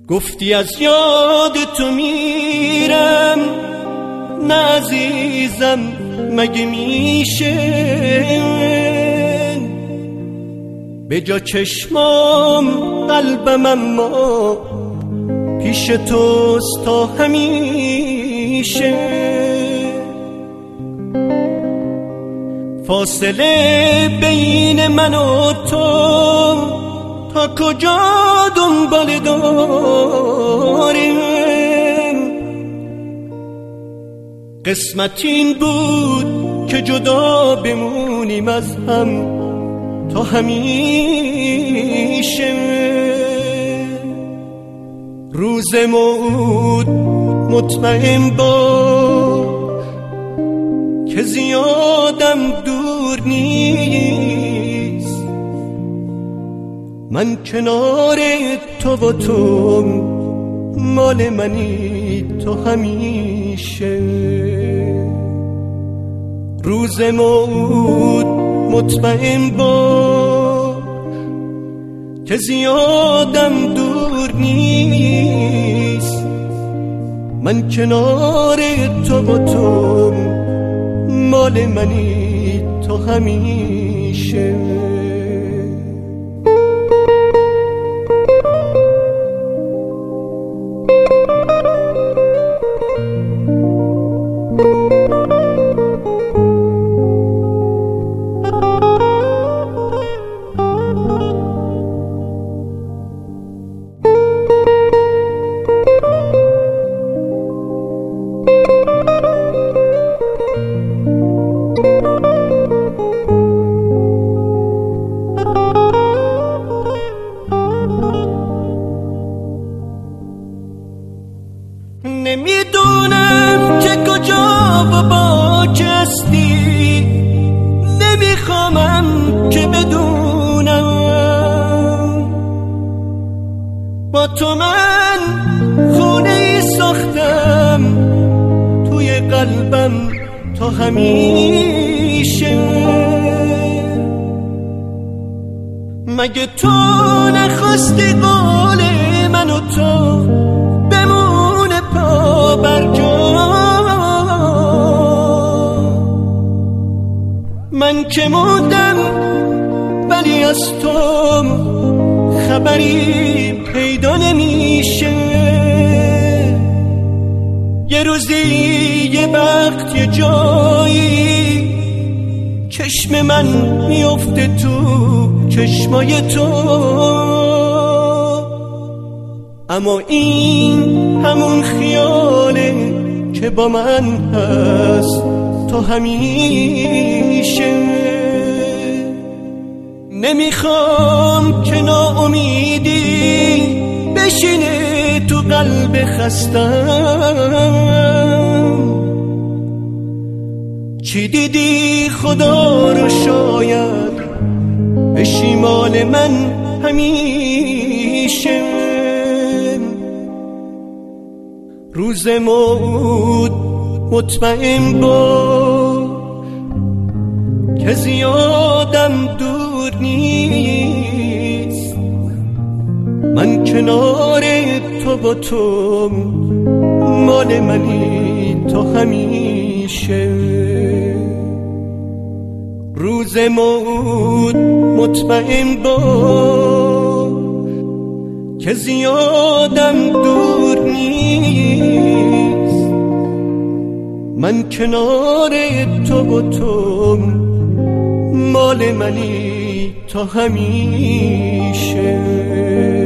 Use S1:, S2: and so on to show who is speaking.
S1: گفتی از یاد تو میرم، نه عزیزم مگه میشه به جا چشمام قلبم اما پیش توست تا همیشه. فاصله بین من و تو تا کجا دنبال داریم؟ قسمت این بود که جدا بمونیم از هم تا همیشه. روز موعود مطمئن باش که زیادم دور نیست، من کنار تو و تو مال منی تو همیشه. روز موعود مطمئن باش که زیادم دور نیست، من کنار تو و تو مال منی تو همیشه. نمیدونم که کجا و با که هستی، نمیخوامم که بدونم با تو من خونه ای ساختم توی قلبم تا همیشه. مگه تو نخواستی قول من و تو بمونه پا بر جا؟ من که موندم ولی از تو خبری پیدا نمیشه. یه روزی یه وقت یه جایی چشم من میفته تو چشمای تو، اما این همون خیاله که با من هست تا همیشه. نمیخوام که ناامیدی بشینه تو قلب خستم. چی دیدی خدا رو شاید بشی مال من همیشه. روز موعود مطمئن باش که زیادم دور نیست، من کنار تو و تو مال منی تو همیشه. روز موعود مطمئن باش که زیادم دور نیست، من کنار تو و تو مال منی تا همیشه.